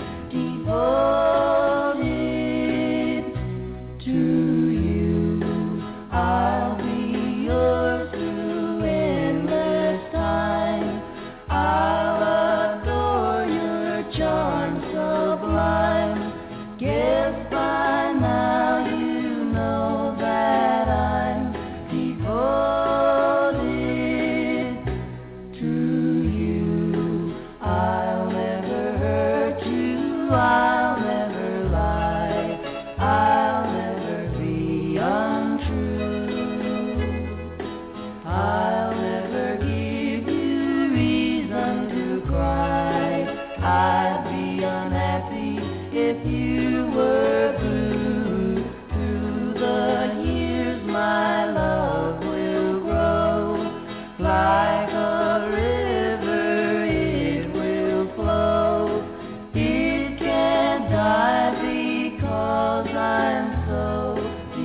devoted to you. I'll be yours through endless time. I'll adore your charm sublime. Guess by now you know that I'm devoted to you. I'll never hurt you, I'll never lie, I'll never be untrue. I'll never give you reason to cry. I'd be unhappy if you were blue. Through the years my love will grow. Like a river it will flow. It can't die because I'm so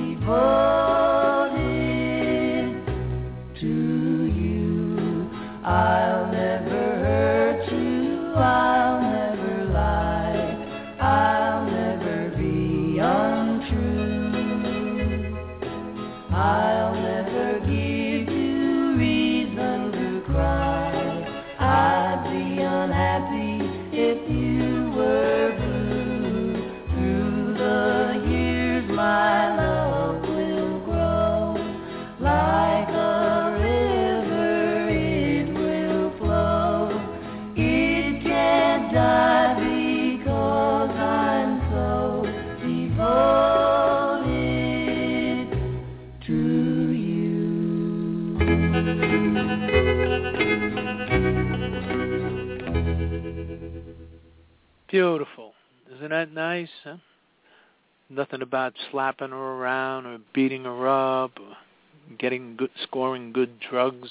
devoted to you. I'll never hurt you, I'll never lie, I'll never be untrue. I'll never give you reason to cry. I'd be unhappy if you were blue. Through the years my love will grow. Like a river it will flow. It can't die because I'm so devoted to you.
Beautiful. Isn't that nice? Huh? Nothing about slapping her around or beating her up or scoring good drugs.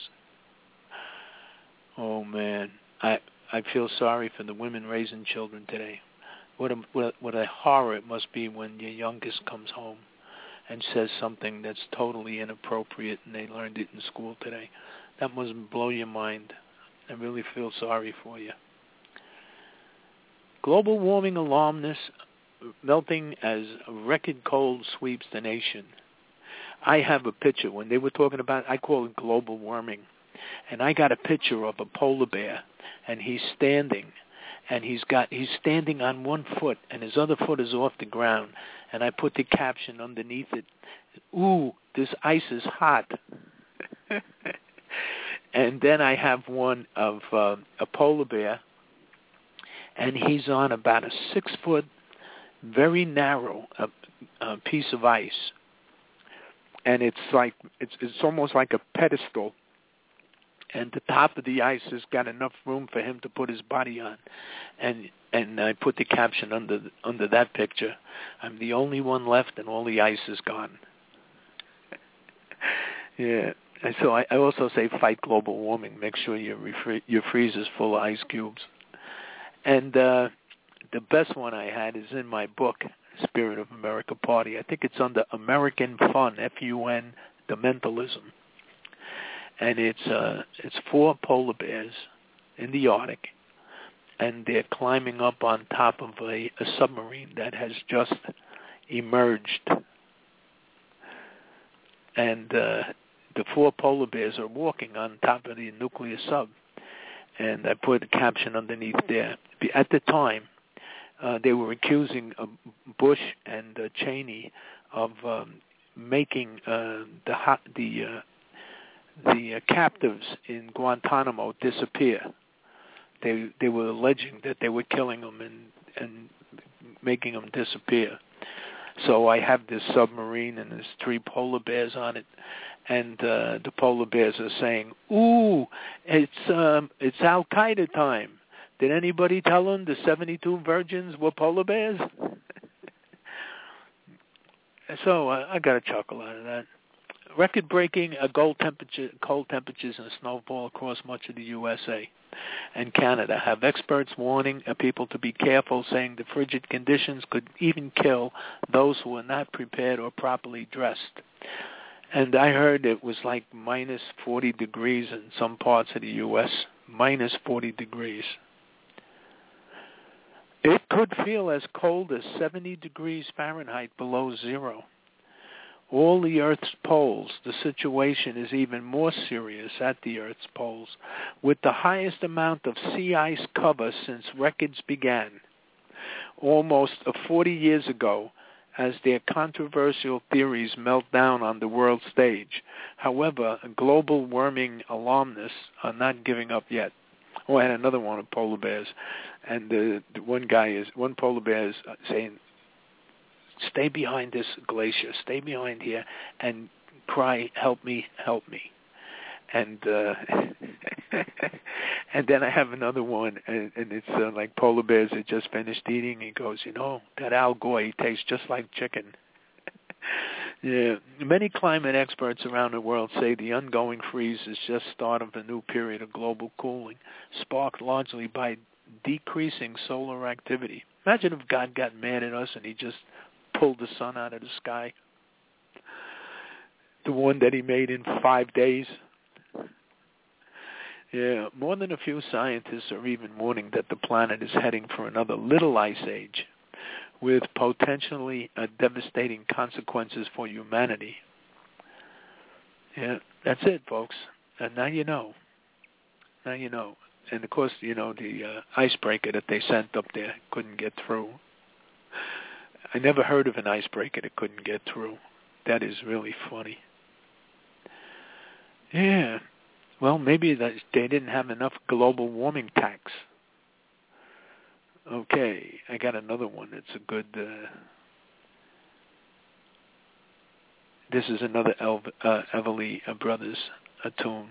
Oh man, I feel sorry for the women raising children today. What a horror it must be when your youngest comes home and says something that's totally inappropriate and they learned it in school today. That must blow your mind. I really feel sorry for you. Global warming alarmness melting as a record cold sweeps the nation. I have a picture. When they were talking about, I call it global warming, and I got a picture of a polar bear, and he's standing, and he's standing on one foot, and his other foot is off the ground, and I put the caption underneath it, "Ooh, this ice is hot." And then I have one of a polar bear, and he's on about a 6-foot, very narrow piece of ice, and it's almost like a pedestal, and the top of the ice has got enough room for him to put his body on, and I put the caption under that picture, "I'm the only one left, and all the ice is gone." Yeah. And so I also say fight global warming. Make sure your freezer's full of ice cubes. And the best one I had is in my book, Spirit of America Party. I think it's under American Fun, F-U-N, The Mentalism. And it's 4 polar bears in the Arctic, and they're climbing up on top of a submarine that has just emerged. And the 4 polar bears are walking on top of the nuclear sub. And I put a caption underneath there. At the time, they were accusing Bush and Cheney of making the captives in Guantanamo disappear. They were alleging that they were killing them and making them disappear. So I have this submarine and there's 3 polar bears on it, and the polar bears are saying, "Ooh, it's Al Qaeda time. Did anybody tell them the 72 virgins were polar bears?" So I got a chuckle out of that. Record-breaking cold temperatures and snowfall across much of the USA and Canada have experts warning people to be careful, saying the frigid conditions could even kill those who are not prepared or properly dressed. And I heard it was like minus 40 degrees in some parts of the U.S., minus 40 degrees. It could feel as cold as 70 degrees Fahrenheit below zero. All the Earth's poles, the situation is even more serious at the Earth's poles, with the highest amount of sea ice cover since records began, almost 40 years ago, as their controversial theories melt down on the world stage. However, global warming alarmists are not giving up yet. Oh, I had another one of polar bears, and one polar bear is saying, "Stay behind this glacier, stay behind here, and cry, 'Help me, help me.'" And and then I have another one, and it's like polar bears that just finished eating. He goes, "That Al Gore tastes just like chicken." Yeah, many climate experts around the world say the ongoing freeze is just start of a new period of global cooling, sparked largely by decreasing solar activity. Imagine if God got mad at us and he just pulled the sun out of the sky, the one that he made in 5 days. Yeah, more than a few scientists are even warning that the planet is heading for another little ice age, with potentially devastating consequences for humanity. Yeah, that's it, folks. And now you know. Now you know. And of course, the icebreaker that they sent up there couldn't get through. I never heard of an icebreaker that couldn't get through. That is really funny. Yeah. Well, maybe they didn't have enough global warming tax. Okay, I got another one. It's a good... this is another Everly Brothers tune.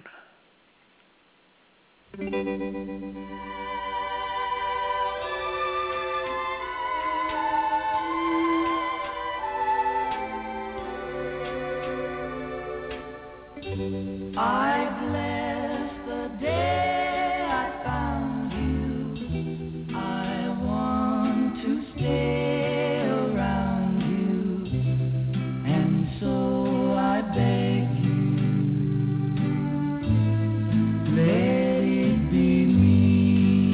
I bless the day I found you. I want to stay around you, and so I beg you, let it be me.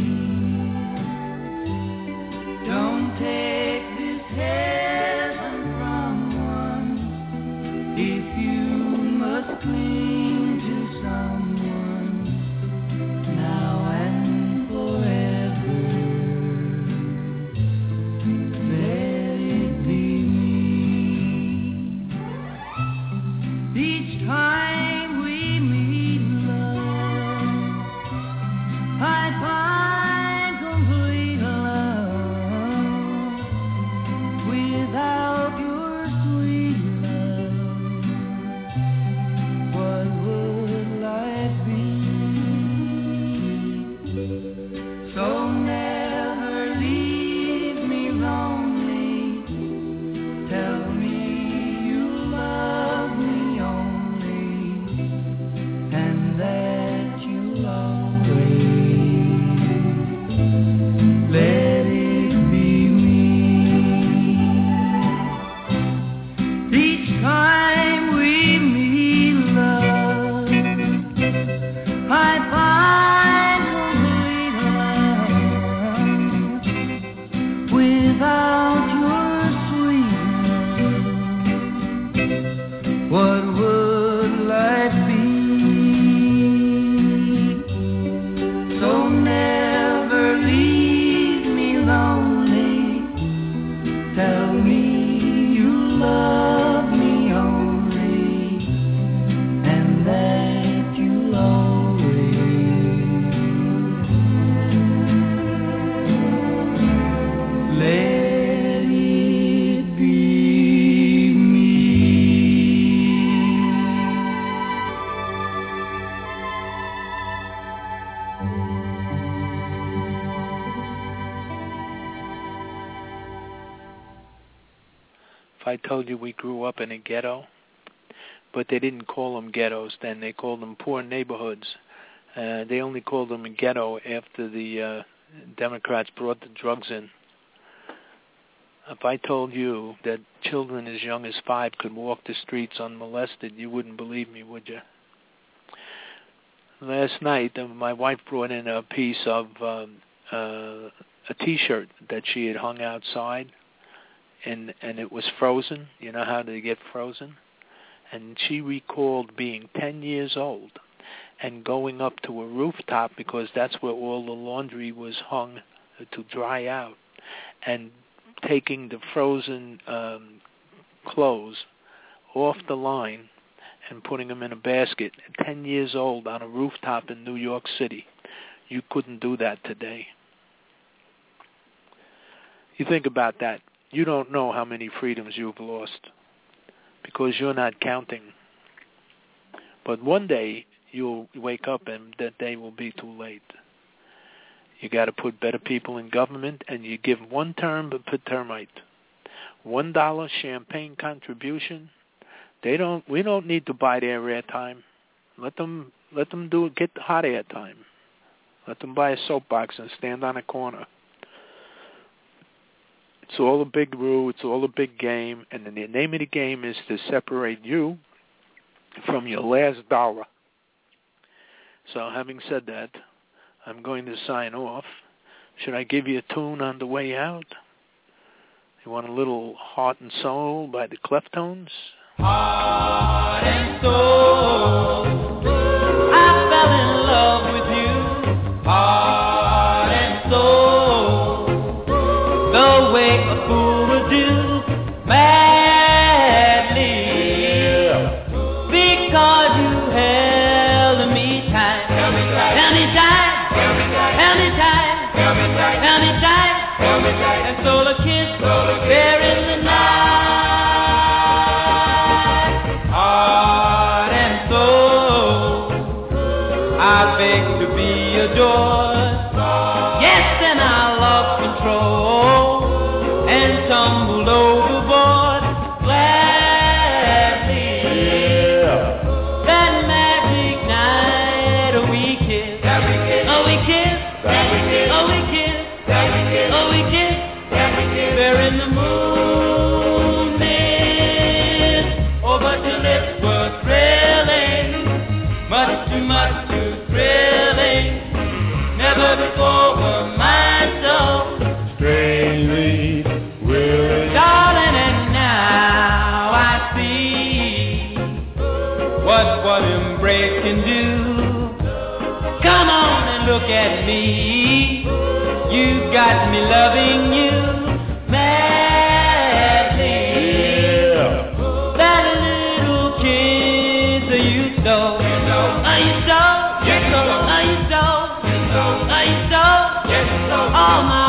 if I told you we grew up in a ghetto, but they didn't call them ghettos then. They called them poor neighborhoods. They only called them a ghetto after the Democrats brought the drugs in. If I told you that children as young as 5 could walk the streets unmolested, you wouldn't believe me, would you? Last night, my wife brought in a piece of a T-shirt that she had hung outside, and it was frozen. You know how they get frozen? And she recalled being 10 years old and going up to a rooftop because that's where all the laundry was hung to dry out, and taking the frozen clothes off the line and putting them in a basket. 10 years old on a rooftop in New York City. You couldn't do that today. You think about that. You don't know how many freedoms you've lost because you're not counting. But one day you'll wake up and that day will be too late. You got to put better people in government, and you give one term per termite. $1 champagne contribution. We don't need to buy their airtime. Let them do it. Get the hot airtime. Let them buy a soapbox and stand on a corner. It's all a big rule. It's all a big game, and the name of the game is to separate you from your last dollar. So, having said that, I'm going to sign off. Should I give you a tune on the way out? You want a little Heart and Soul by the Cleftones?
Heart and soul, I fell in love with you. Heart and soul, the way a fool would do, madly, because you held me tight. Held me tight, held me tight, held me tight, held me tight, held me tight, held me tight, and stole a kiss there in the night. I beg to be adored. Yes, and I lost control and tumbled overboard gladly. That magic night we kissed. Oh, we kissed. Oh, we kissed. Oh, we kissed. There in the moon mist. Oh, but your lips were thrilling, much too much. Never before were mine so strangely willing. Darling, and now I see what embrace can do. Come on and look at me. You got me loving you madly. That little kiss you stole. Oh, you stole. Yes, you stole. Oh, you stole. I stole all my